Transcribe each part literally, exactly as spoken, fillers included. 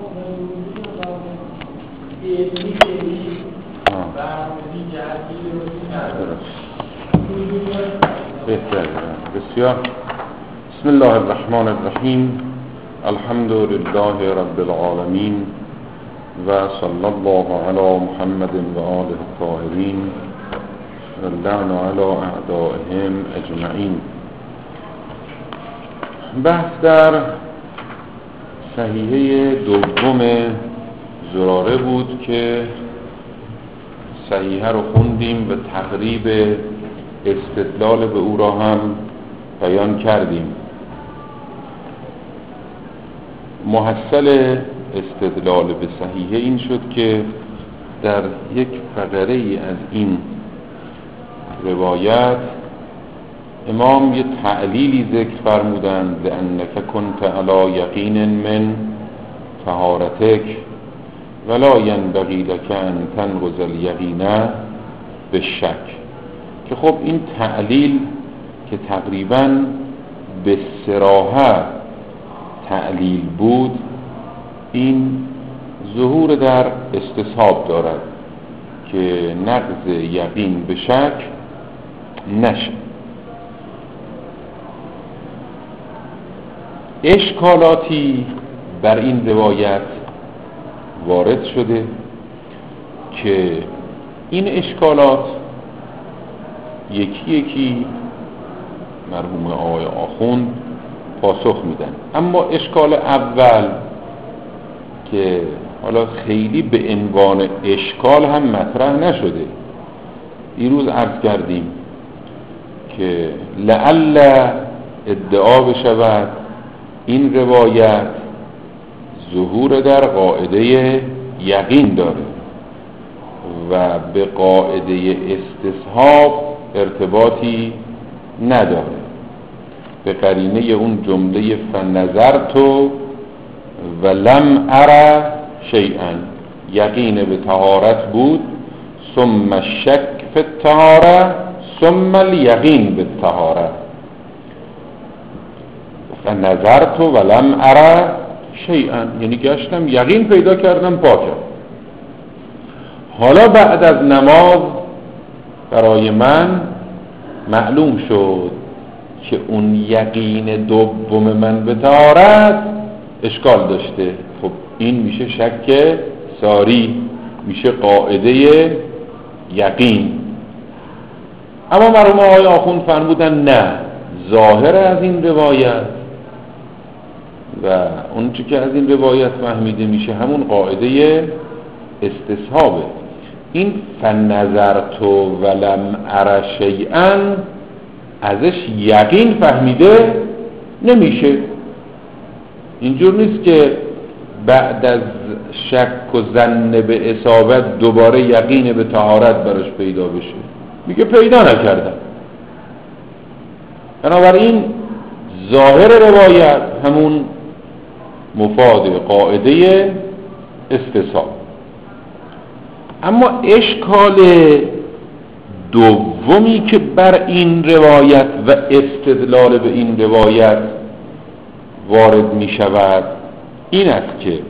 بهتر. بسیار. بسم الله الرحمن الرحیم. الحمد لله رب العالمین و صلی الله علی محمد و آله الطاهرین و اللعن علی اعدائهم اجمعین. بحث در صحیحه دوم زراره بود که صحیحه رو خوندیم و تقریب استدلال به او را هم بیان کردیم. محصل استدلال به صحیحه این شد که در یک فقره ای از این روایت امام یه تعلیلی ذکر فرمودند لأنک کنت علی یقین من طهارتک ولا ینبغی لک ان تنقض الیقین بالشک، که خب این تعلیل که تقریباً به صراحت تعلیل بود این ظهور در استصحاب دارد که نقض یقین به شک نشه. اشکالاتی بر این روایت وارد شده که این اشکالات یکی یکی مرحوم آقای آخوند پاسخ میدن. اما اشکال اول که حالا خیلی به عنوان اشکال هم مطرح نشده، دیروز عرض کردیم که لعل ادعا بشود این روایت ظهور در قاعده یقین داره و به قاعده استصحاب ارتباطی نداره، به قرینه اون جمله فنظرت و لم ارى شیئا، یقین به طهارت بود ثم الشک فی الطهاره ثم الیقین بالطهاره، فنظرت و لم ارى شیئا یعنی گشتم یقین پیدا کردم پاکم. حالا بعد از نماز برای من معلوم شد که اون یقین دوم من به طهارت اشکال داشته. خب این میشه شک ساری، میشه قاعده یقین. اما مرحوم آقای آخوند فرمودن نه، ظاهر از این روایت و اون چی که از این روایت فهمیده میشه همون قاعده استصحابه. این فنظرت ولم ار شیئا ازش یقین فهمیده نمیشه. اینجور نیست که بعد از شک و ظن به اصابت دوباره یقین به طهارت براش پیدا بشه، میگه پیدا نکردم. بنابراین ظاهر روایت همون مفاد قاعده استصحاب. اما اشکال دومی که بر این روایت و استدلال به این روایت وارد می شود این است که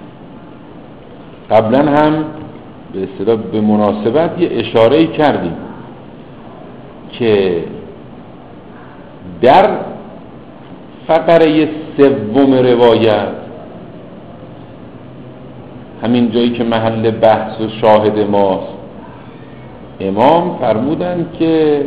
قبلا هم به اصطلاح به مناسبت یه اشاره کردیم که در فقره سوم روایت، همین جایی که محل بحث و شاهد ماست، امام فرمودند که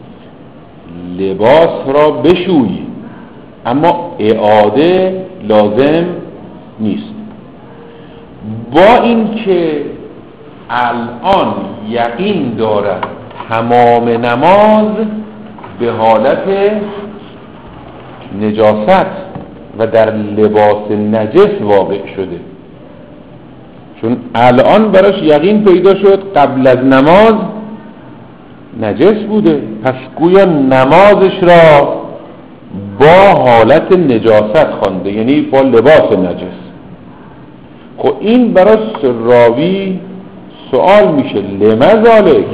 لباس را بشوی اما اعاده لازم نیست. با این که الان یقین دارد تمام نماز به حالت نجاست و در لباس نجس واقع شده، چون الان براش یقین پیدا شد قبل از نماز نجس بوده، پس گویا نمازش را با حالت نجاست خوانده، یعنی با لباس نجس. خب این برای راوی سوال میشه لما ذالک،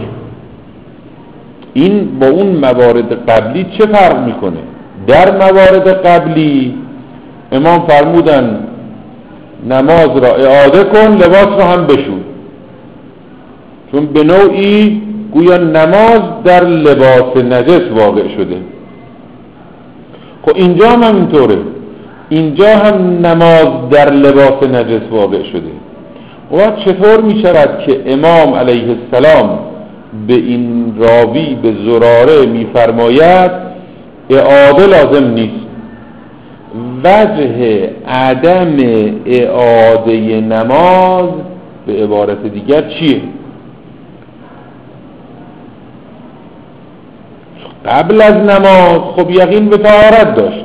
این با اون موارد قبلی چه فرق میکنه؟ در موارد قبلی امام فرمودن نماز را اعاده کن، لباس را هم بشوی. چون به نوعی گویا نماز در لباس نجس واقع شده. خب اینجا هم اینطوره، اینجا هم نماز در لباس نجس واقع شده. و چطور می شود که امام علیه السلام به این راوی به زراره می فرماید اعاده لازم نیست؟ وجه عدم اعاده نماز به عبارت دیگر چیه؟ قبل از نماز خب یقین به طهارت داشت،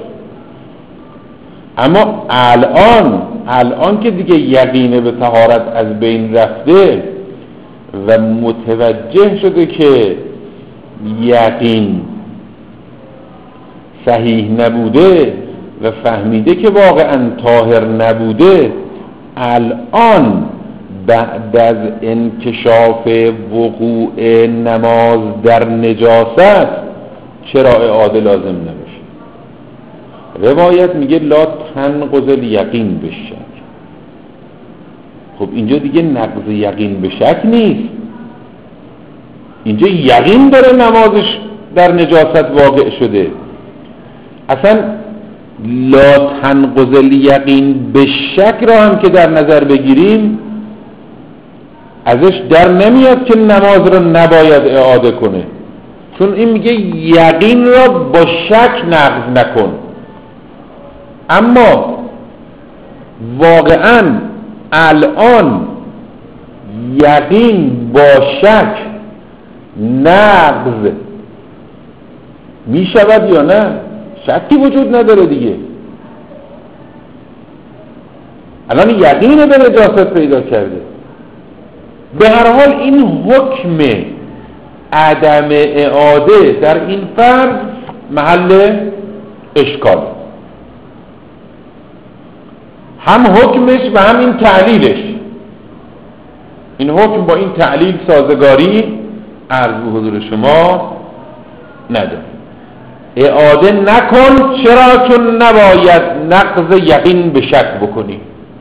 اما الان الان که دیگه یقین به طهارت از بین رفته و متوجه شده که یقین صحیح نبوده و فهمیده که واقعا طاهر نبوده، الان بعد از انکشاف وقوع نماز در نجاست چرا اعاده لازم نمیشه؟ روایت میگه لا تنقض الیقین بالشک. خب اینجا دیگه نقض یقین به شک نیست، اینجا یقین داره نمازش در نجاست واقع شده. اصلا لا تنقض الیقین به شک را هم که در نظر بگیریم ازش در نمیاد که نماز را نباید اعاده کنه، چون این میگه یقین را با شک نقض نکن. اما واقعا الان یقین با شک نقض میشود یا نه؟ شکی وجود نداره دیگه. الان یقین به نجاست پیدا کرده. به هر حال این حکم عدم اعاده در این فرض محل اشکال، هم حکمش و هم این تعلیلش. این حکم با این تعلیل سازگاری عرض به حضور شما نداره. اعاده نکن، چرا؟ چون نباید نقض یقین به شک بکنی.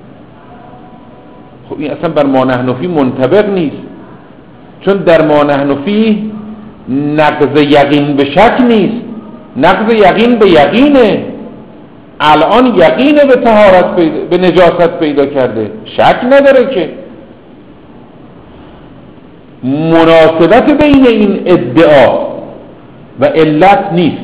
خب این اصلا بر ما نحن فیه منطبق نیست، چون در ما نحن فیه نقض یقین به شک نیست، نقض یقین به یقینه. الان یقین به طهارت پیدا، به نجاست پیدا کرده، شک نداره که. مناسبت بین این ادعا و علت نیست.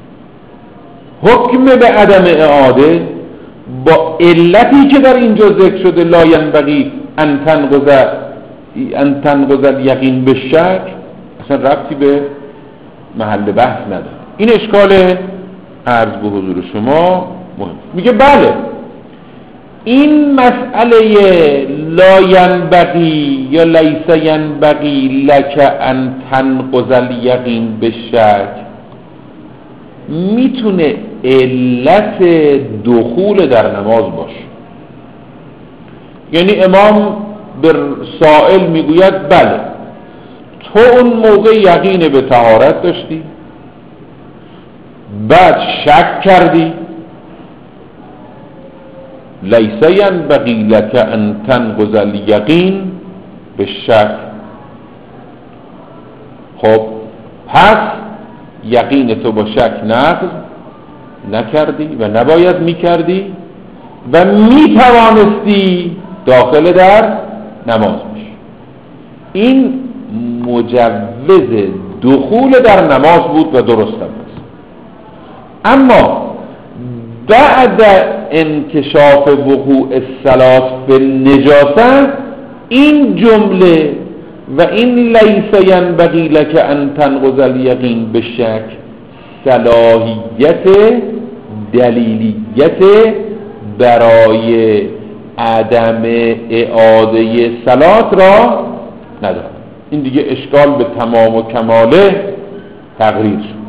حکم به عدم اعاده با علتی که در اینجا ذکر شده لا ینبغی ان تنقض ان تنقض الیقین بالشک اصلا ربطی به محل بحث نداره. این اشکال عرض به حضور شما مهم. میگه بله این مسئله لا ینبغی یا لیس ینبغی لک ان تنقض الیقین بالشک میتونه علت دخول در نماز باشه. یعنی امام به سائل میگوید بله تو اون موقع یقین به طهارت داشتی، بعد شک کردی، لیس ینبغی لک ان تنقض الیقین بالشک. خب پس یقین تو با شک نقض نکردی و نباید میکردی و میتوانستی داخل در نماز بشی. این مجوز دخول در نماز بود و درست است. اما بعد انکشاف وقوع الصلاة فی النجاسه این جمله و این لیس ینبغی لک ان تنقض الیقین بالشک صلاحیت دلیلیت برای عدم اعاده صلات را نداره. این دیگه اشکال به تمام و کماله تقریر شد.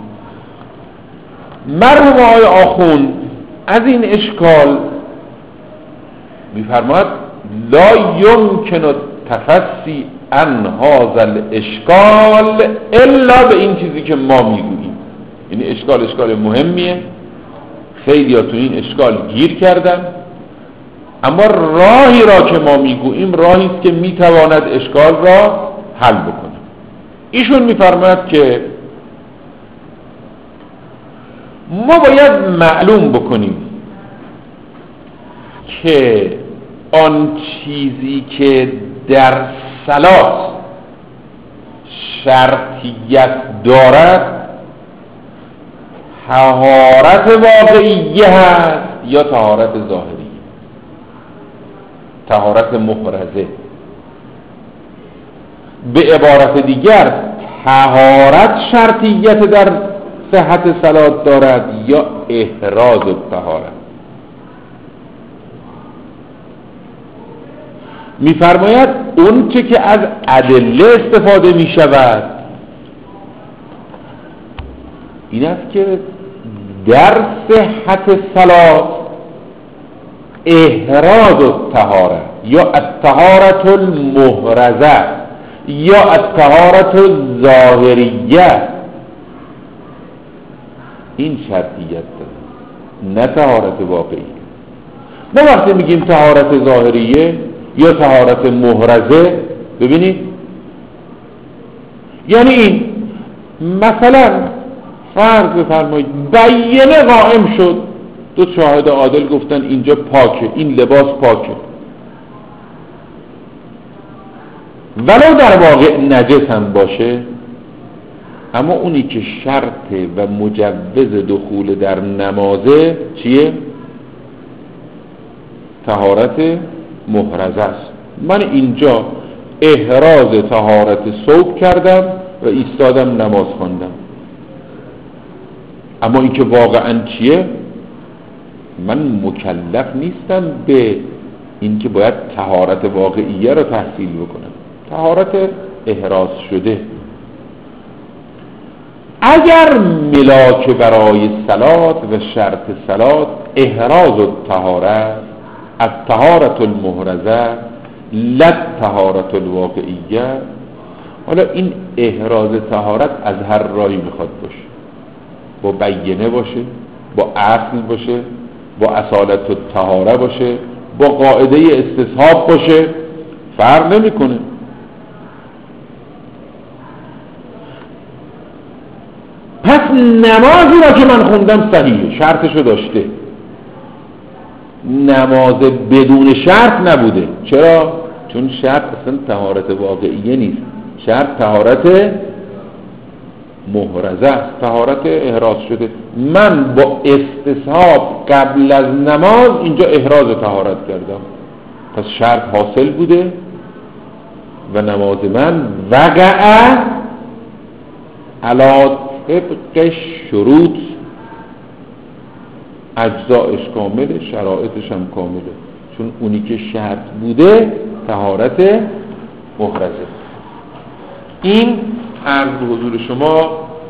مرحوم آقای آخوند از این اشکال میفرماید لا یمکن تفسی عن هذا الاشکال الا به این چیزی که ما میگوییم. یعنی اشکال اشکال مهمیه، خیلی ها تو این اشکال گیر کردن اما راهی را که ما میگوییم راهی است که میتواند اشکال را حل بکنه. ایشون میفرماید که ما باید معلوم بکنیم که آن چیزی که در صلات شرطیت دارد طهارت واقعیه هست یا طهارت ظاهری، طهارت محرزه. به عبارت دیگر طهارت شرطیت در صحت صلات دارد یا احراز الطهارت. می‌فرماید اون چه که از ادله استفاده می شود این است که در صحت صلات احراز الطهارت یا الطهارت المحرزه یا الطهارت الظاهریه این شرطیت داره، نه طهارت واقعی. ما وقتی میگیم طهارت ظاهریه یا طهارت محرزه، ببینید یعنی این مثلا فرض بفرمایید بیینه قائم شد، دو شاهد عادل گفتن اینجا پاکه، این لباس پاکه، ولو در واقع نجس هم باشه، اما اونی که شرط و مجوز دخول در نمازه چیه؟ طهارت محرزه است. من اینجا احراز طهارت ثوب کردم و ایستادم نماز خواندم، اما این که واقعا چیه؟ من مکلف نیستم به این که باید طهارت واقعیه رو تحصیل بکنم، طهارت احراز شده. اگر ملاک برای صلات و شرط صلات احراز الطهارت الطهارت المحرزه لا طهارت الواقعیه، حالا این احراز طهارت از هر راهی میخواد باشه، با بیینه باشه، با اصل باشه، با اصالت الطهاره باشه، با قاعده استصحاب باشه، فرق نمیکنه. پس نمازی را که من خوندم صحیحه، شرطشو داشته، نماز بدون شرط نبوده. چرا؟ چون شرط اصلا طهارت واقعیه نیست، شرط طهارت محرزه است، طهارت احراز شده. من با استصحاب قبل از نماز اینجا احراز طهارت کردم، پس شرط حاصل بوده و نماز من وقع علی طبق شروط، اجزایش کامله، شرایطش هم کامله، چون اونی که شرط بوده طهارت محرزه. این عرض به حضور شما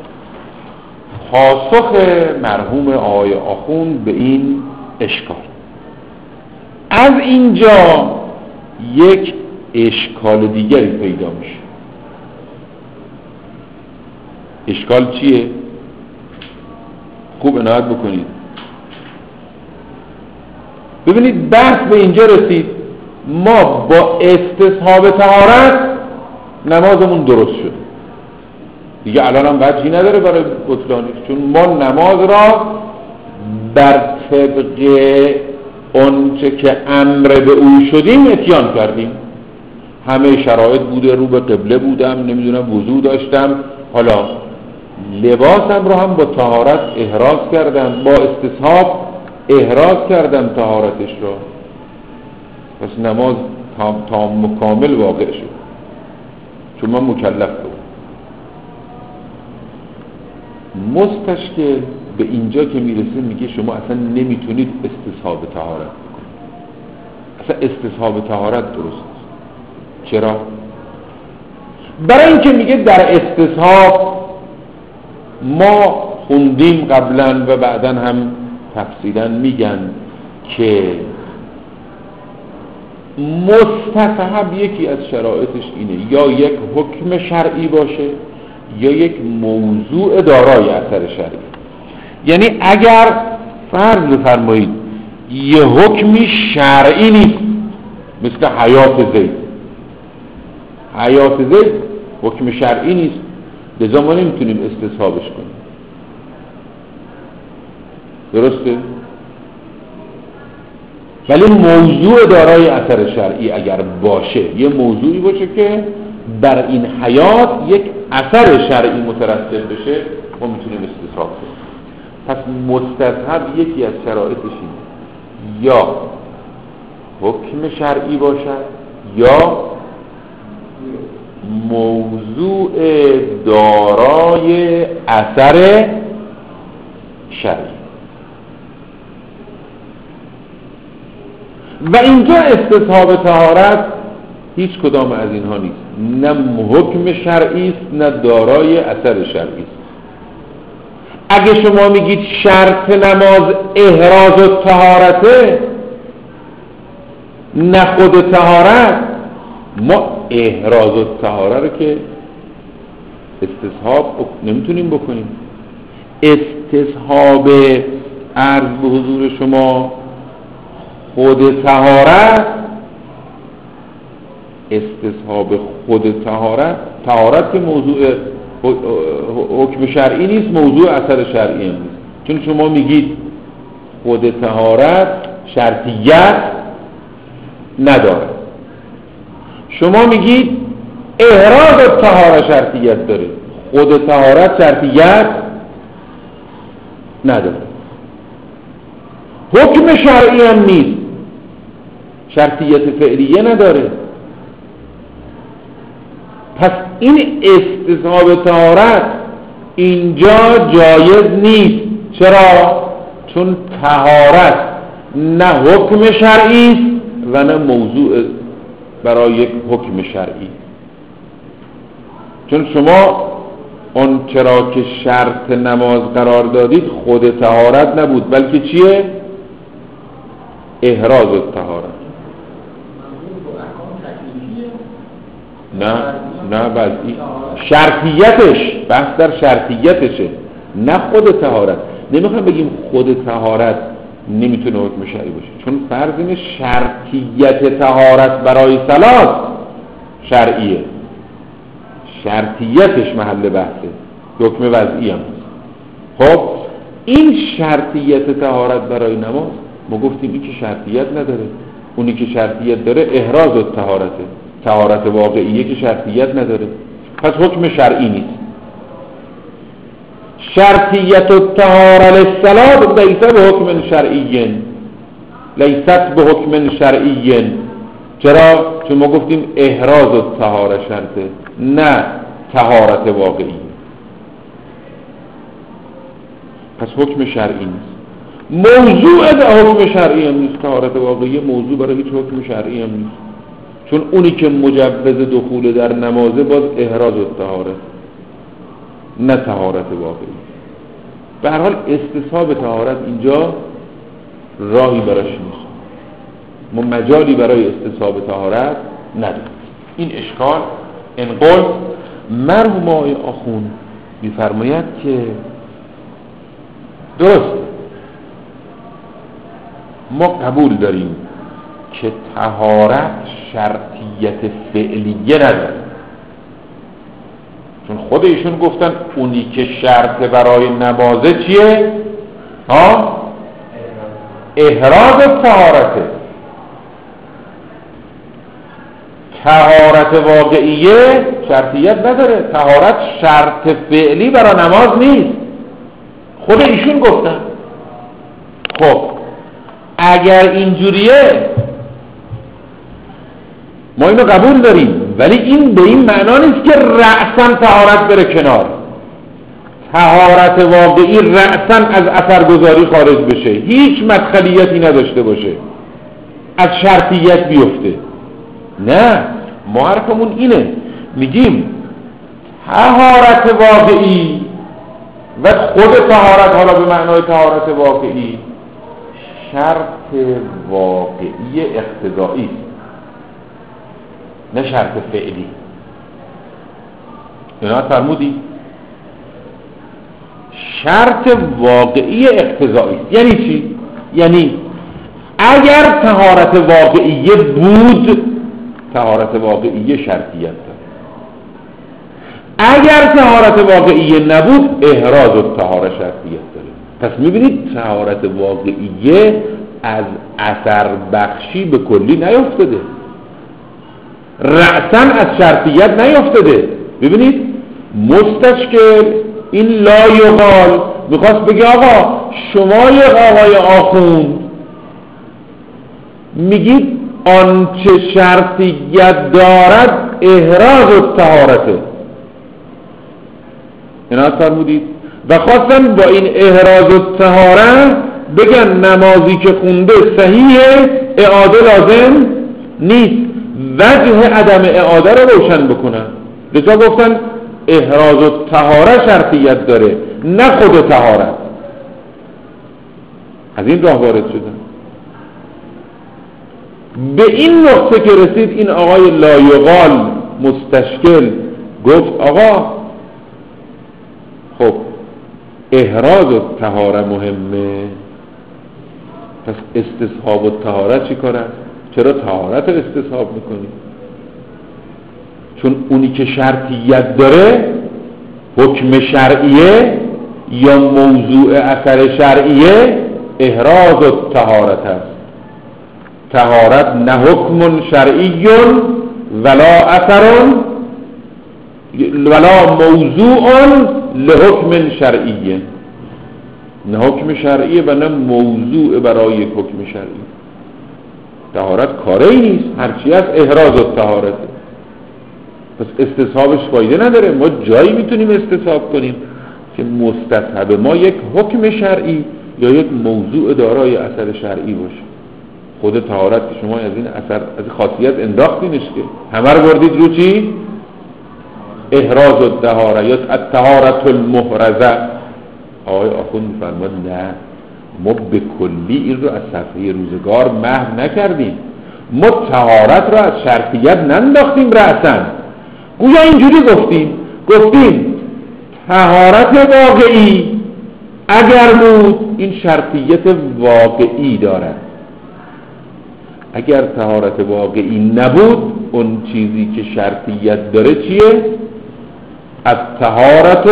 پاسخ مرحوم آقای آخوند به این اشکال. از اینجا یک اشکال دیگری پیدا میشه. اشکال چیه؟ خوب عنایت بکنید. ببینید بحث به اینجا رسید، ما با استصحاب طهارت نمازمون درست شد دیگه، الان هم وجهی نداره برای بطلانش، چون ما نماز را بر طبق اونچه که امر به او شدیم اتیان کردیم، همه شرایط بوده، رو به قبله بودم، نمیدونم وضو داشتم، حالا لباسم رو هم با طهارت احراز کردم، با استصحاب احراز کردم طهارتش رو، پس نماز تام, تام و کامل واقع شد، چون من مکلف بود. مستشکل به اینجا که میرسه میگه شما اصلا نمیتونید استصحاب طهارت بکنید، اصلا استصحاب طهارت درست نیست. چرا؟ برای اینکه میگه در استصحاب ما خوندیم قبلا و بعدا هم تفصیلا میگن که مستصحب یکی از شرایطش اینه یا یک حکم شرعی باشه یا یک موضوع دارای اثر شرعی. یعنی اگر فرض بفرمایید یه حکمی شرعی نیست، مثل حیات زید. حیات زید حکم شرعی نیست، لذا ما نمیتونیم استصحابش کنیم. درسته؟ ولی موضوع دارای اثر شرعی اگر باشه، یه موضوعی باشه که بر این حیات یک اثر شرعی مترتب بشه، ما میتونیم استصحاب کنیم. پس مستصحب یکی از شرایطش اینه یا حکم شرعی باشد یا موضوع دارای اثر شرعی. و اینجا استصحاب طهارت هیچ کدام از اینها نیست، نه حکم شرعی است نه دارای اثر شرعی است. اگه شما میگید شرط نماز احراز و طهارته نه خود طهارت، ما احراز و طهاره رو که استصحاب نمیتونیم بکنیم. استصحاب عرض به حضور شما خود طهارت، استصحاب خود طهارت، طهارت که موضوع حکم شرعی نیست، موضوع اثر شرعی هم نیست. چون شما میگید خود طهارت شرطیت نداره، شما میگید احراز طهارت شرطیت داره، خود طهارت شرطیت نداره. حکم شرعی هم نیست، شرطیت فعلیه نداره. پس این استصحاب طهارت اینجا جایز نیست. چرا؟ چون طهارت نه حکم شرعی است و نه موضوع برای یک حکم شرعی. چون شما اون چرا که شرط نماز قرار دادید خود طهارت نبود، بلکه چیه؟ احراز الطهارت. نه نه وضعی، شرطیتش، بحث در شرطیتشه نه خود طهارت. نمیخوام بگیم خود طهارت نمیتونه حکم شرعی باشه، چون فرض اینه شرطیت طهارت برای صلات شرعیه، شرطیتش محل بحثه، حکم وضعی هم. خب این شرطیت طهارت برای نماز ما گفتیم این که شرطیت نداره، اونی که شرطیت داره احراز الطهارته، طهارت واقعیه که شرطیت نداره، پس حکم شرعی نیست. شرطیت الطهاره للصلاه لیست به حکم شرعی، لیست به حکم شرعی. چرا؟ چون ما گفتیم احراز الطهاره شرطه نه طهارت واقعی، پس حکم شرعی نیست. موضوع به حکم شرعی هم نیست، طهارت واقعی موضوع برای هیچ حکم شرعی هم نیست، چون اونی که مجوز دخول در نمازه باز احراز الطهاره نه طهارت واقعی. به هر حال استصحاب طهارت اینجا راهی براش نیست، ما مجالی برای استصحاب طهارت نداریم. این اشکال انقل مرحوم آقای آخون می‌فرماید که درست ما قبول داریم که طهارت شرطیت فعلیه نداره، چون خود ایشون گفتن اونی که شرط برای نمازه چیه؟ ها؟ احراز طهارته. طهارت واقعیه شرطیت نداره، طهارت شرط فعلی برای نماز نیست، خود ایشون گفتن. خب اگر اینجوریه ما اینو قبول داریم، ولی این به این معنا نیست که رأساً طهارت بره کنار، طهارت واقعی رأساً از اثرگذاری خارج بشه، هیچ مدخلیتی نداشته باشه، از شرطیت بیفته. نه، ما حرفمون اینه، میگیم طهارت واقعی و خود طهارت، حالا به معنای طهارت واقعی، شرط واقعی اقتضایی نه شرط فعلی. اینا فرمودی شرط واقعی اقتضایی. یعنی چی؟ یعنی اگر طهارت واقعیه بود، طهارت واقعیه شرطیت داره. اگر طهارت واقعیه نبود، احراز الطهاره شرطیت داره. پس میبینید طهارت واقعیه از اثر بخشی به کلی نیفتاده، رأساً از شرطیت نیفتاده. ببینید مستشکل این لا یقال میخواست بگه آقا شما یک آقای آخوند میگید آنچه شرطیت دارد احراز الطهارته، اینا فرمودید و خواستن با این احراز الطهاره بگن نمازی که خونده صحیحه، اعاده لازم نیست، وجه عدم اعاده رو روشن بکنن. لذا گفتن احراز الطهاره شرطیت داره نه خود طهارت. از این راه وارد شدن. به این نقطه که رسید این آقای لایقال مستشکل گفت آقا خب احراز الطهاره مهمه، پس استصحاب الطهاره چی کار است؟ چرا طهارت رو استصحاب میکنی؟ چون اونی که شرطیت داره حکم شرعیه یا موضوع اثر شرعیه احراز الطهارت است. طهارت نه حکم شرعی ولا اثر ولا موضوع لحکم شرعی، نه حکم شرعی و نه موضوع برای حکم شرعی. طهارت کاری نیست، هرچی از احراز الطهارت. پس استصحابش فایده نداره. ما جایی میتونیم استصحاب کنیم که مستصحب ما یک حکم شرعی یا یک موضوع دارای اثر شرعی باشه. خود طهارت که شما از این اثر از خاصیت انداختینش که همه رو بردید رو چی؟ احراز الطهاره یا الطهارة المحرزه. آقای آخوند می‌فرماد نه، ما به کلی این رو از صفحه روزگار محو نکردیم، ما طهارت رو از شرطیت ننداختیم رأساً. گویا اینجوری گفتیم گفتیم طهارت واقعی اگر بود این شرطیت واقعی دارد، اگر طهارت واقعی نبود اون چیزی که شرطیت داره چیه؟ الطهارة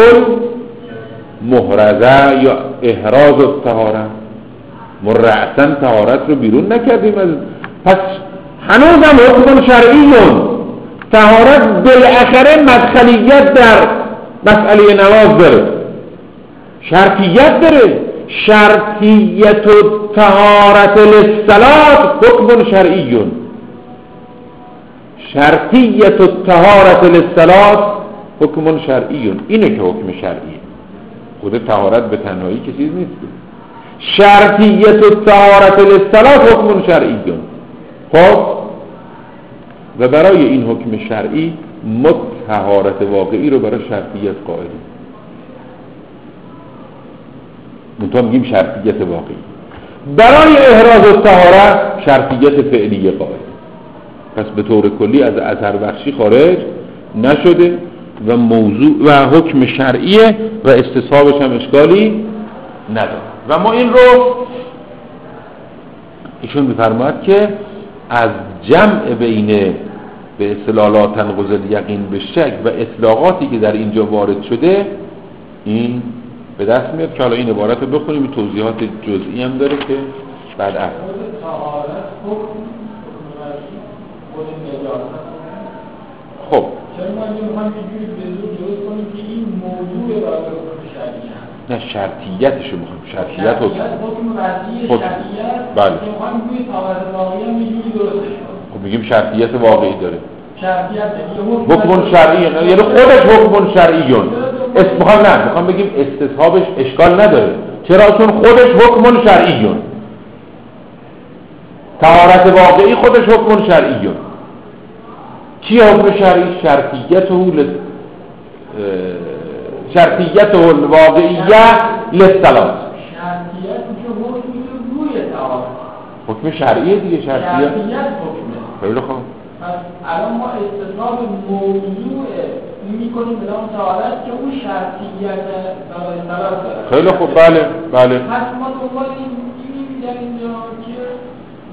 المحرزه یا احراز الطهاره. ما رأساً طهارت رو بیرون نکردیم از پس هنوز هم حکم شرعیون. طهارت بالاخره مدخلیت در مسئله نماز داره، شرطیت داره. شرطیت الطهارة للصلاة حکم شرعیون. شرطیت الطهارة للصلاة حکم شرعیون، اینه که حکم شرعیه. خود طهارت به تنهایی که چیز نیست. شرطیت الطهارة للصلاة حکم شرعیون. خب و برای این حکم شرعی ما طهارت واقعی رو برای شرطیت قائلیم. منتها میگیم شرطیت واقعی. برای احراز الطهاره شرطیت فعلی قائل. پس به طور کلی از اثر بخشی خارج نشده و موضوع و حکم شرعیه و استصحابش هم اشکالی نداره. و ما این رو ایشون می‌فرماید که از جمع بین به اصطلاح لا تنقض الیقین به شک و اطلاقاتی که در اینجا وارد شده این به دست میاد که حالا این عبارت رو بخونیم. توضیحات جزئی هم داره که بعد از خب چرا ما اینجا میخوایم یه جوری به زور درست کنیم که این موضوع برای حکم شرعی هست؟ نه شرطیتشو میخوایم. شرطیت حکم حکم وضعی شرعیت بله. که میخوایم توی طهارت واقعی هم یه جوری درستش کنیم. خب میگیم شرطیت واقعی داره. شرطیت حکم شرعی یعنی خودش حکم شرعیون. اسم نه میخوام بگیم استصحابش اشکال نداره. چرا؟ چون خودش حکم شرعیون. طهارت واقعی خودش حکم شرعیون. چی حکم شرعی؟ شرطیت و شرطیت الواقعیه للصلاة. شرطیت که حکمی روی طهارت. حکم شرعیه دیگه. شرطیت شرطیت حکمه. خیلی خوب. پس الان ما استصحاب موضوع میکنیم به نام طهارت که اون شرطیت برای صلاة داره. خیلی خوب. بله بله. پس ما دنبال این می‌گردیم در اینجا که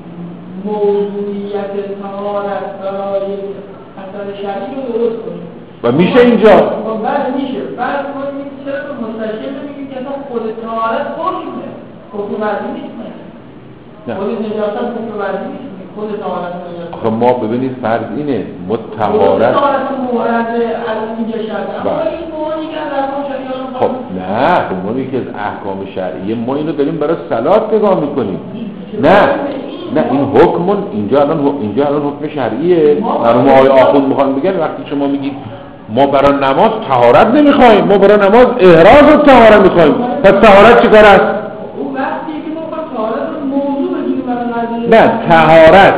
موضوعیت طهارت برای اثر شرعی رو درست کنیم و میشه اینجا بله میشه. بعد ما این چرا به مستشکل نمیگیم که اصلا خود طهارت حکمه حکم ورزی نیست نه خود نجاست حکم ورزی نیست خود طهارت نجاست. آخه ما ببینید فرض اینه ما طهارت طهارت مورد از اینجا شرعی اما این موردی که از احکام شرعی خب نه خب ما میگه از احکام شرعی ما اینو داریم برای صلات نگاه میکنیم نه نه این حکم اینجا الان اینجا الان حکم شرعیه. مرحوم آقای آخوند میخوان بگن وقتی شما میگید ما برای نماز طهارت نمیخوایم ما برای نماز احراز و طهارت میخوایم پس طهارت چیکار است؟ اون وقتی که ما طهارت رو موضوع بگیریم برای نه طهارت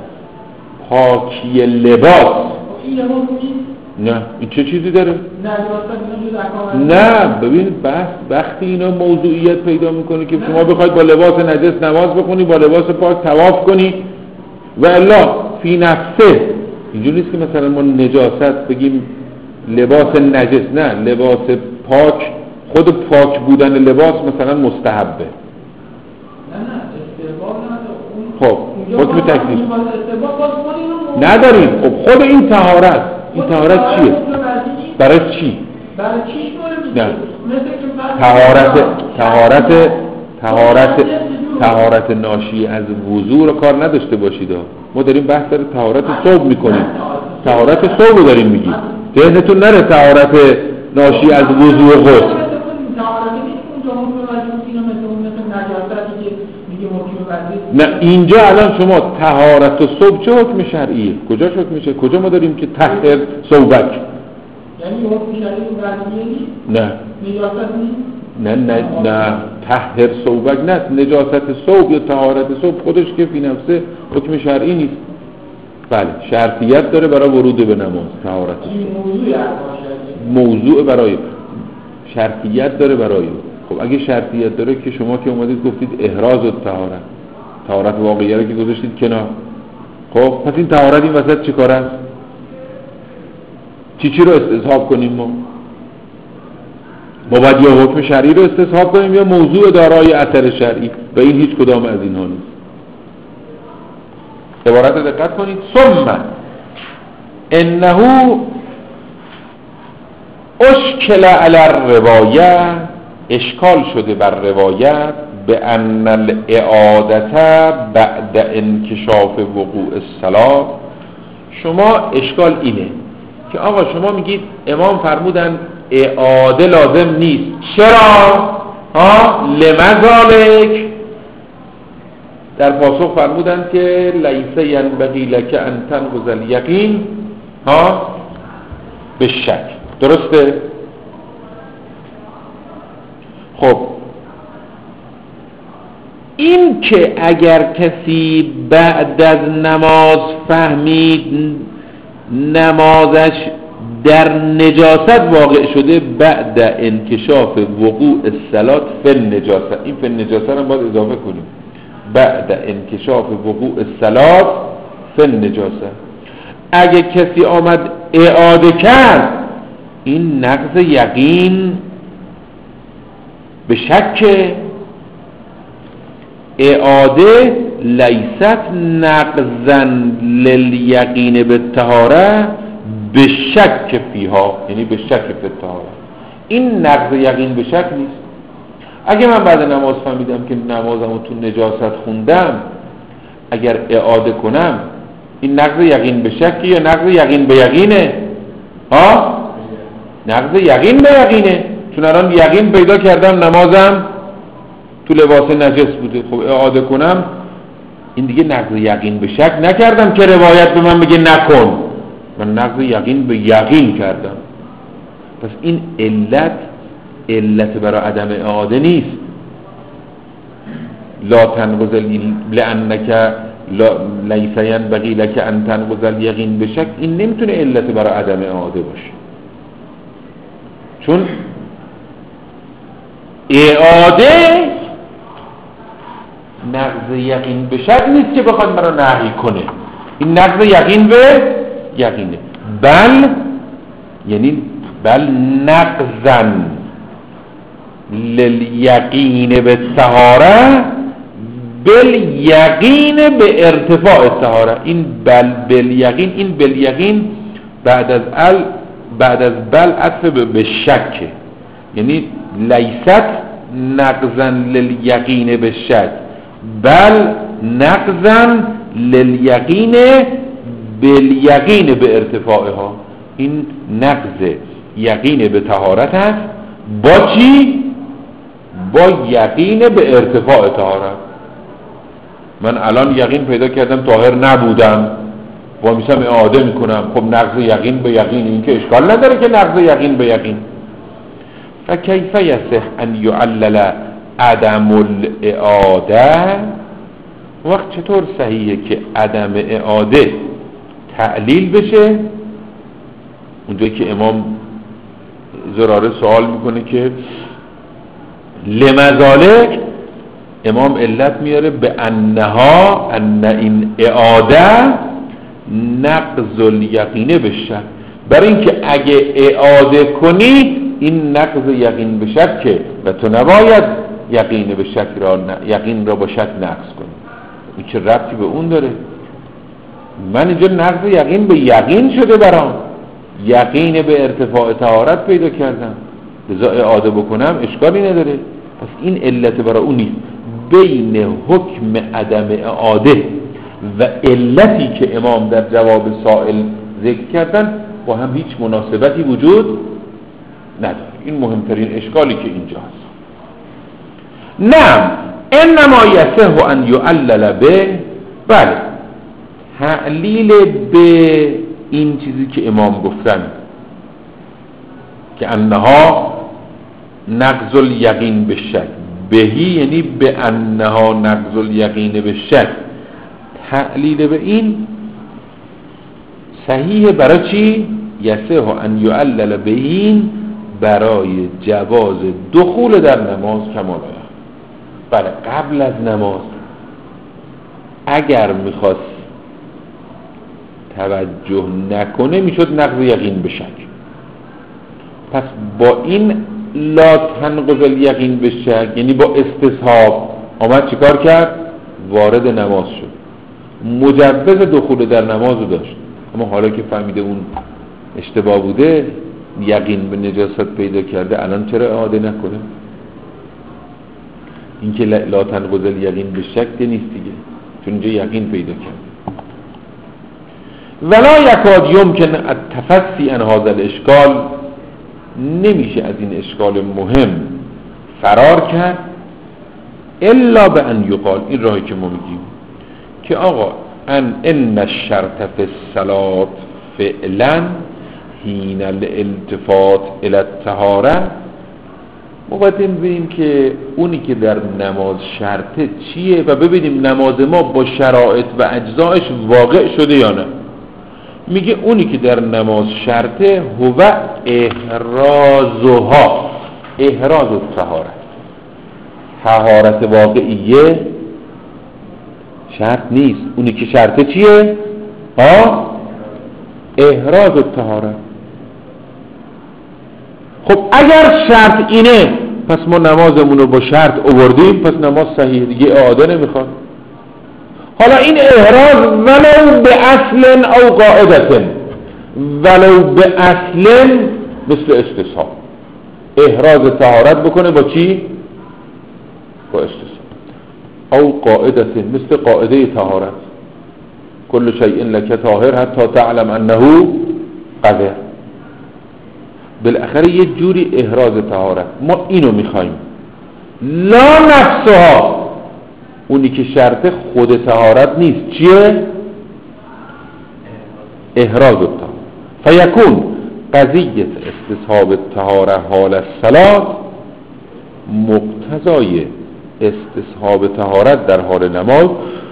پاکی لباس این لباس نه این چه چیزی داره؟ نه نه ببین بحث وقتی اینا موضوعیت پیدا میکنه که شما بخواید با لباس نجس نماز بخونی با لباس پاک طواف کنی و الا فی نفسه اینجوری نیست که مثلا ما نجاست بگیم لباس نجس نه لباس پاک خود پاک بودن لباس مثلا مستحبه نه نه استحباب خب حکم تکلیف نداریم. خب خود این طهارت این طهارت چیه؟ برای چی؟ برای چیش نه طهارت طهارت طهارت طهارت ناشی از وضو رو کار نداشته باشید. ما داریم بحث در طهارت ثوب میکنیم طهارت ثوب رو داریم میگیم ذهنتون نره طهارت ناشی از وضو و غسل نه اینجا الان شما طهارت و ثوب چه حکم شرعیه کجا حکم میشه کجا ما داریم که طهر ثوبک یعنی حکم شرعی ورزیه نیست نه نجاست نیست نه نه نه طهر ثوبک نه نجاست ثوب یا طهارت ثوب خودش که فی نفسه حکم شرعی نیست. بله شرطیت داره برای ورود به نماز طهارت موضوع برای شرطیت داره برای خب اگه شرطیت داره که شما که اومدید گفتید احراز و طهارت طهارت واقعیه رو که گذاشتید کنار خب پس این طهارت این وسط چی کار است؟ چی چی رو استصحاب کنیم ما؟ ما باید یا حکم شرعی رو استصحاب کنیم یا موضوع دارای اثر شرعی و این هیچ کدام از اینها نیست. عبارت دقت کنید ثم انه اشکل علی الروایه اشکال شده بر روایت به ان الاعادت بعد انکشاف وقوع الصلاة. شما اشکال اینه که آقا شما میگید امام فرمودن اعاده لازم نیست چرا؟ ها لمذالک در پاسخ فرمودن که لیس ینبغی لک ان تنقض الیقین ها به شک. درسته؟ خب این که اگر کسی بعد از نماز فهمید نمازش در نجاست واقع شده بعد انکشاف وقوع الصلاة فی النجاست این فی النجاست رو باید اضافه کنیم بعد انکشاف وقوع الصلاة فی النجاست. اگه کسی آمد اعاده کرد این نقض یقین به شک اعاده لیست نقضا للیقین بالطهاره به شک فیها یعنی به شک فی الطهاره این نقض یقین به شک نیست. اگه من بعد نماز فهمیدم که نمازمو تو نجاست خوندم اگر اعاده کنم این نقض یقین به شکی یا نقض یقین به یقینه؟ ها؟ نقض یقین به یقینه چون الان یقین پیدا کردم نمازم تو لباس نجس بوده خب اعاده کنم این دیگه نقض یقین به شک نکردم که روایت به من بگه نکن من نقض یقین به یقین کردم. پس این علت علت برای عدم اعاده نیست. لا تنقض لانک لیس ینبغی لک ان تنقض الیقین به شک این نمیتونه علت برای عدم اعاده باشه چون اعاده نقض یقین به شک نیست که بخواد مرا نهی کنه این نقض یقین به یقینه بل یعنی بل نقضن للیقین به طهاره بالیقین به ارتفاع طهارت. این بل بالیقین، این بالیقین بعد از ال بعد از بل عطف به شک، یعنی لیست نقضا للیقین به شک بل نقضا للیقین بالیقین به ارتفاعها. این نقض یقین به طهارت است با چی؟ با یقین به ارتفاع طهارت. من الان یقین پیدا کردم طاهر نبودم، با میسم اعاده میکنم، خب نقض یقین به یقین، این که اشکال نداره که نقض یقین به یقین. فکیف یصح ان یعلل عدم الاعاده، وقت چطور صحیحه که عدم اعاده تعلیل بشه؟ اونجایی که امام زراره سوال میکنه که لمذالک، امام علت میاره به انها ان این اعاده نقض الیقینه بشه، برای اینکه اگه اعاده کنی این نقض یقین به شک و تو نباید یقین به شک را یقین را با شک نقض کنی. این چه ربطی به اون داره؟ من اینجا نقض یقین به یقین شده برام، یقین به ارتفاع طهارت پیدا کردم، لذا اعاده بکنم اشکالی نداره. پس این علت برای اون نیست. بین حکم عدم اعاده و علتی که امام در جواب سائل ذکر کردن با هم هیچ مناسبتی وجود نداره. این مهمترین اشکالی که اینجا هست. نعم انما یصح ان یعلل به، بله تعلیل به این چیزی که امام گفتن که انها نقض الیقین به شک، بهی یعنی به انها نقض الیقین به شک، تعلیل به این صحیح برای چی؟ یصح ان یعلل به این برای جواز دخول در نماز کما لا. بله قبل از نماز اگر میخواست توجه نکنه میشد نقض یقین به شک. پس با این لا تنقض الیقین به شک، یعنی با استصحاب آمد چیکار کرد؟ وارد نماز شد، مجوز دخول در نماز رو داشت. اما حالا که فهمیده اون اشتباه بوده، یقین به نجاست پیدا کرده، الان چرا اعاده نکنه؟ این که لا تنقض الیقین به شک نیست دیگه، چون اینجا یقین پیدا کرد. ولا یکاد یمکن التفصی عن هذا الاشکال، نمیشه از این اشکال مهم فرار کرد الا به ان یقال، این راهی که ما میگیم که آقا ان ان الشرط فی الصلاة فعلا حین الالتفات الى الطهاره. ما باید ببینیم که اونی که در نماز شرطه چیه و ببینیم نماز ما با شرایط و اجزایش واقع شده یا نه. میگه اونی که در نماز شرطه هو احرازها، احراز الطهارت، طهارت واقعیه شرط نیست. اونی که شرطه چیه؟ ها احراز الطهارت. خب اگر شرط اینه پس ما نمازمون رو با شرط آوردیم، پس نماز صحیح دیگه، اعاده نمیخواد. حالا این احراز ولو به اصل او قاعدت، ولو به اصل مثل استصحاب، احراز طهارت بکنه با چی؟ با استصحاب. او قاعدت مثل قاعده طهارت، کل شیء لک طاهر حتی تعلم انه قذر. بالاخره یه جوری احراز طهارت. ما اینو میخوایم، لا نفسها، اونی که شرط خود طهارت نیست. چیه؟ احراز الطهارت. فیکون قضیه استصحاب الطهاره حال الصلاة مقتضای استصحاب طهارت در حال نماز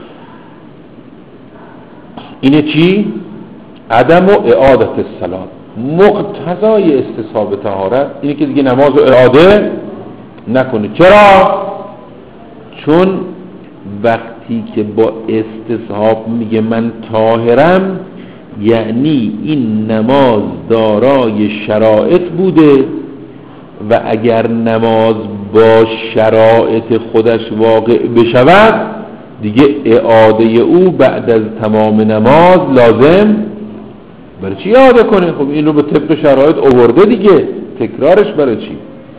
اینه چی؟ عدم و اعادت الصلاة. مقتضای استصحاب طهارت اینه که دیگه نماز رو اعاده نکنه. چرا؟ چون وقتی که با استصحاب میگه من طاهرم، یعنی این نماز دارای شرایط بوده و اگر نماز با شرایط خودش واقع بشود دیگه اعاده او بعد از تمام نماز لازم برای چی اعاده کنه؟ خب این رو به طبق شرایط آورده دیگه، تکرارش برای چی؟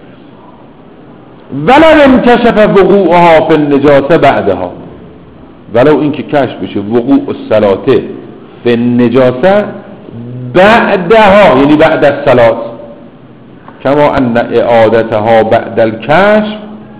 ولو انکشف وقوعها فی النجاسه بعدها، ولو اینکه کشف بشه وقوع الصلاه فی النجاسه بعدها، یعنی بعد از صلات، کما ان اعادتها بعد الکشف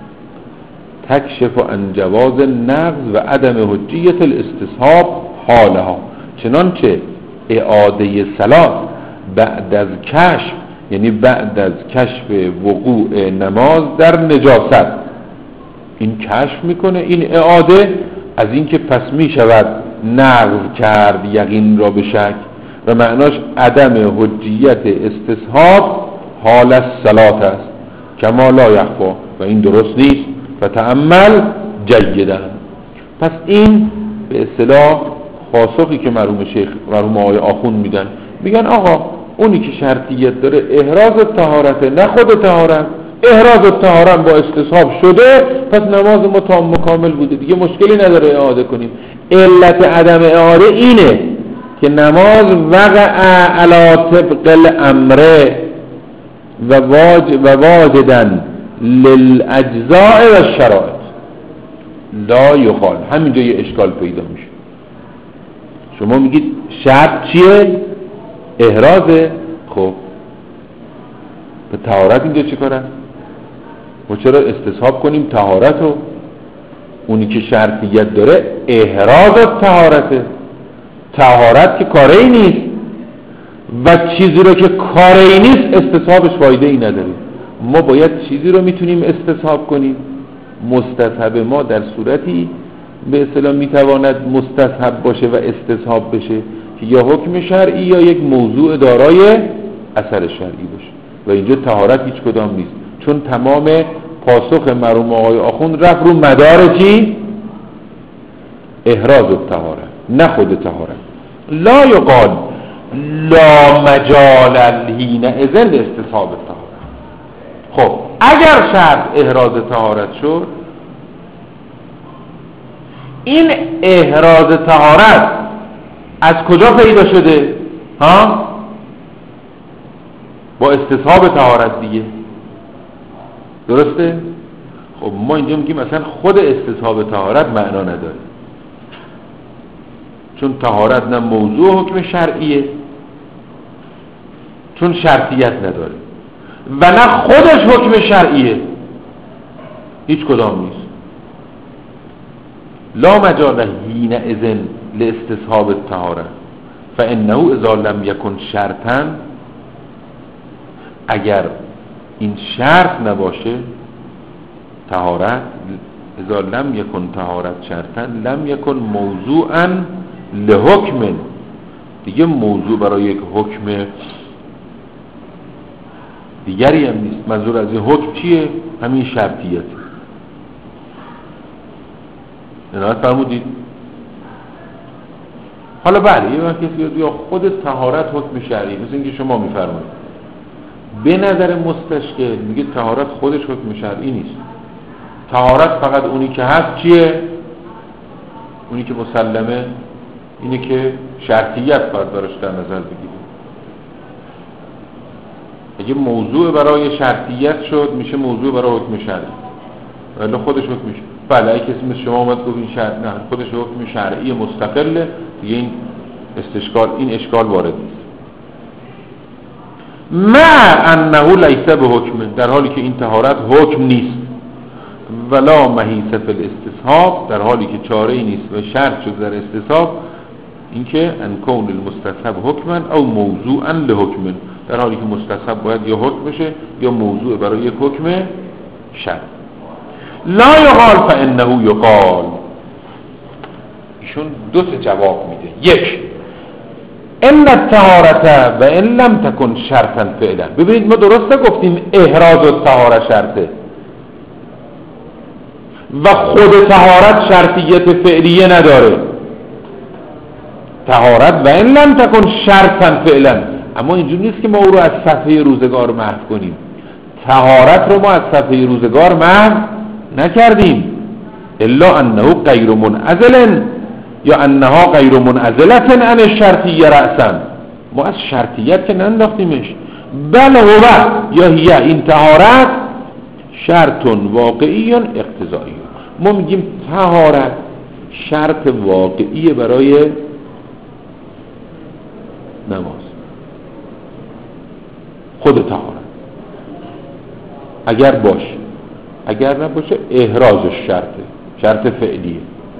تکشف عن جواز النقض و عدم حجیت الاستصحاب حالها، چنانچه اعاده صلات بعد از کشف، یعنی بعد از کشف وقوع نماز در نجاست، این کشف میکنه این اعاده از اینکه پس میشود نقض کرد یقین را به شک، و معناش عدم حجیت استصحاب حال الصلات است، کما لا یخفا، و این درست نیست. فتأمل جیدا. پس این به اصطلاح پاسخی که مرحوم شیخ مرحوم آقای آخوند میدن، میگن آقا اونی که شرطیت داره احراز طهارته، نه خود طهارت. احراز طهارت با استصحاب شده، پس نماز ما تام مکامل بوده، دیگه مشکلی نداره اعاده کنیم. علت عدم اعاده اینه که نماز وقع علی طبق الامر و واجب و واجدن للاجزاء و الشرائط لا یقال. همینجا یه اشکال پیدا میشه. شما میگید شرط چیه؟ احرازه. خب به طهارت اینجا چی کاره؟ ما چرا استصحاب کنیم طهارت رو؟ اونی که شرطیت داره احراز طهارته. طهارت که کاری نیست و چیزی رو که کاری نیست استصحابش فایده ای نداره. ما باید چیزی رو میتونیم استصحاب کنیم. مستصحب ما در صورتی به اصطلاح میتواند مستصحب باشه و استصحاب بشه که یا حکم شرعی یا یک موضوع دارای اثر شرعی باشه، و اینجا طهارت هیچ کدام نیست، چون تمام پاسخ مرحوم آقای آخوند رفت رو مدار چی؟ احراز الطهارت، نه خود طهارت. لا یقال لا مجال حینئذ لاستصحاب الطهارت. خب اگر شرط احراز طهارت شد، این احراز طهارت از کجا پیدا شده؟ ها؟ با استصحاب طهارت دیگه، درسته؟ خب ما اینجا میگیم مثلا خود استصحاب طهارت معنا نداره، چون طهارت نه موضوع حکم شرعیه، چون شرطیت نداره، و نه خودش حکم شرعیه، هیچ کدام نیست. لا مجال حینئذ لاستصحاب الطهارت فانه اذا لم یکن شرطا، اگر این شرط نباشه طهارت، اذا لم یکن طهارت شرطا لم یکن موضوعا لحکم، دیگه موضوع برای یک حکم دیگری هم نیست. منظور از این حکم چیه؟ همین شرطیت. عنایت فرمودید؟ حالا بله یه وقت کسی یا خود طهارت حکم شرعی، مثل اینکه شما میفرمایید به نظر مستشکل میگه طهارت خودش حکم شرعی نیست. طهارت فقط اونی که هست چیه؟ اونی که مسلمه اینه که شرطیت باید براش در نظر بگیریم. اگه موضوع برای شرطیت شد میشه موضوع برای حکم شرعی، ولی خودش حکم شرعی. بله اگه کسی مثل شما اومد گفت این شرط نه خودش حکم شرعی مستقله، دیگه این استشکال این اشکال وارد نیست. مع انه لیس به حکم، در حالی که این طهارت حکم نیست. ولا محیص فی الاستصحاب، در حالی که چاره ای نیست و شرط شد در استصحاب اینکه ان کون المستصحب حکما او موضوعا لحکم، در حالی که مستصحب باید یا حکم بشه یا موضوع برای یک حکم شرع. لا یقال فانه یقال. ایشون دو تا جواب میده. یک، ان الطهارت و ان لم تکن شرطا فعلا. ببینید ما درسته گفتیم احراز الطهارت شرطه و خود طهارت شرطیت فعلیه نداره. طهارت و ان لم تکن شرطا فعلا، اما اینجور نیست که ما او رو از صفحه روزگار محو کنیم. طهارت رو ما از صفحه روزگار محو نکردیم. الا انه غیر منعزل یا انها غیر منعزلت عن الشرطیه رأسا. ما از شرطیت که ننداختیمش. بل هو یا هی این طهارت شرط واقعی اقتضایی. ما میگیم طهارت شرط واقعی برای نماز. خود طهارت اگر باشه، اگر نباشه احرازش شرطه، شرط فعلیه.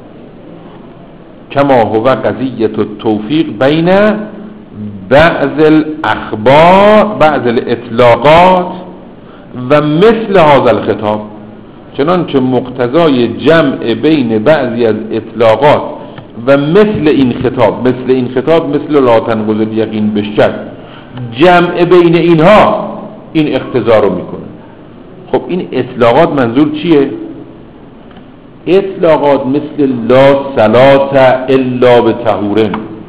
کما هو قضیه التوفیق بین بعض الاخبار بعض الاطلاقات و مثل هذا الخطاب، چنانچه مقتضای جمع بین بعضی از اطلاقات و مثل این خطاب، مثل این خطاب مثل لا تنقض الیقین بالشک، جمع بین اینها این اقتضا رو میکنه. خب این اطلاقات منظور چیه؟ اطلاقات مثل لا صلاة الا بطهور،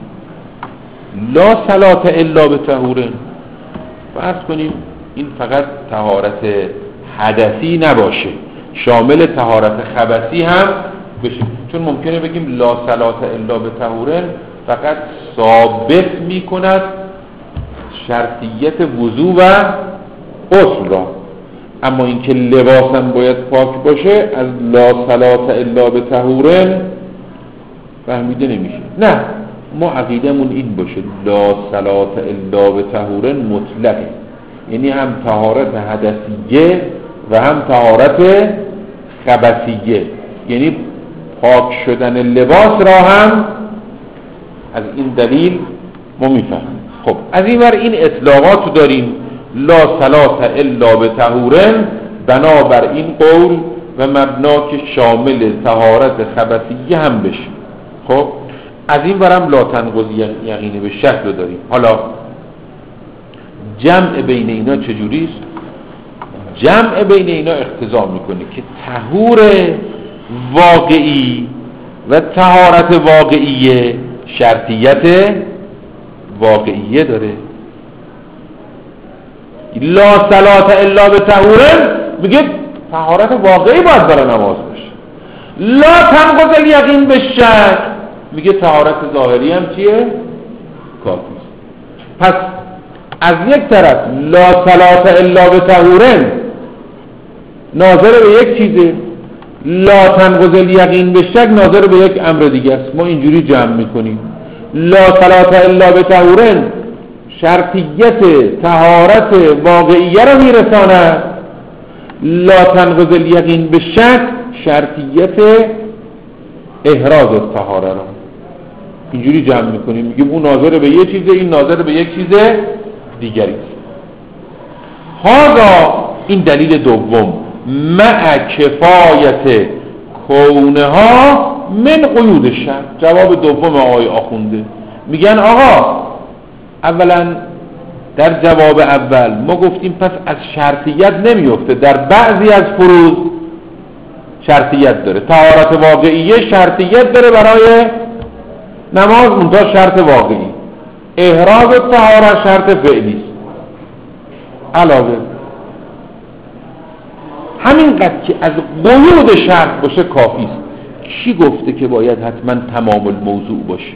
لا صلاة الا بطهور. فرض کنیم این فقط طهارت حدثی نباشه، شامل طهارت خبثی هم بشه. چون ممکنه بگیم لا صلاة الا بطهور فقط ثابت میکند شرطیت وضو و غسل را، اما اینکه لباس هم باید پاک باشه از لا صلاة الا بطهور فهمیده نمیشه. نه، ما عقیدمون این باشه لا صلاة الا بطهور مطلقه، یعنی هم طهارت حدثیه و هم طهارت خبثیه، یعنی پاک شدن لباس را هم از این دلیل ما میفهمیم. خب از این ور این اطلاقات داریم لا صلاة الا بطهور، بنابر این قول و مبنا که شامل طهارت خبثیه هم بشه. خب از این ورم لا تنقض یقینه به شک رو داریم. حالا جمع بین اینا چجوریست؟ جمع بین اینا اقتضا میکنه که طهور واقعی و طهارت واقعیه شرطیت واقعیه داره. لا صلاة الا بطهور میگه طهارت واقعی باید برای نماز باشه. لا تنقض الیقین بالشک میگه طهارت ظاهری هم چیه؟ کافی. پس از یک طرف لا صلاة الا بطهور ناظر به یک چیزه، لا تنقض الیقین بالشک ناظر به یک امر دیگه است. ما اینجوری جمع میکنیم لا صلاة الا بطهور شرطیت طهارت واقعیه رو میرساند، لا تنقض الیقین بالشک شرطیت احراز الطهاره رو. اینجوری جمع میکنیم، میگیم اون ناظر به یه چیزه، این ناظر به یک چیز دیگری است. هذا این دلیل دوم مع کفایت کونها من قیود شرط. جواب دوم آقای آخونده میگن آقا اولا در جواب اول ما گفتیم پس از شرطیت نمیفته، در بعضی از فروض شرطیت داره. طهارت واقعیه شرطیت داره برای نماز، منتها شرط واقعی. احراز طهارت شرط فعلی است. علاوه همینقدر که از قیود شرط باشه کافی است. کی گفته که باید حتما تمام الموضوع باشه؟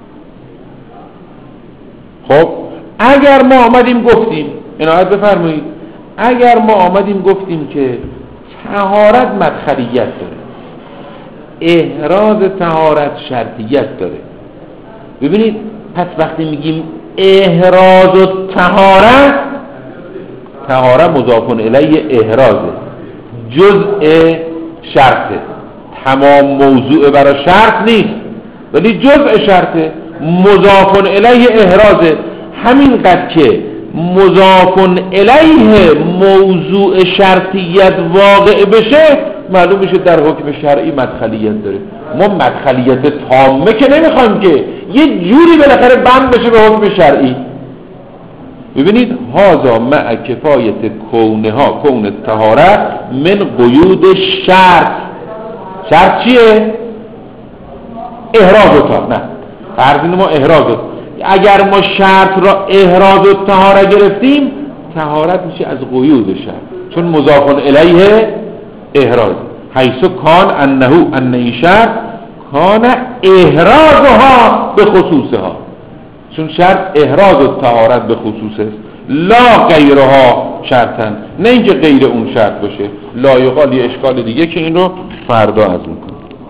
خب اگر ما آمدیم گفتیم، عنایت بفرمایید، اگر ما آمدیم گفتیم که طهارت مدخلیت داره، احراز طهارت شرطیت داره، ببینید پس وقتی میگیم احراز و طهارت، طهارت مضاف الیه احرازه، جزء شرطه، تمام موضوع برای شرط نیست ولی جزء شرطه، مضاف الیه احرازه. همینقدر که مضاف الیه موضوع شرطیت واقع بشه معلوم میشه در حکم شرعی مدخلیت داره. ما مدخلیت تامه که نمیخوایم که یه جوری بالاخره بند بشه به حکم شرعی. ببینید هذا مع کفایت کونها کون طهارت من قیود شرط. شرط چیه؟ احراز و طهارت. نه فرض ما احراز. اگر ما شرط را احراز و طهارت گرفتیم طهارت میشه از قیود شرط، چون مضاف الیه احراز. حیث کان انه ان این شرط کان احرازها به خصوصها، چون شرط احراز الطهارت به خصوص است، لا غیرها شرطن، نه اینکه غیر اون شرط باشه. لا یقال یه اشکال دیگه که این رو فردا از میکنم.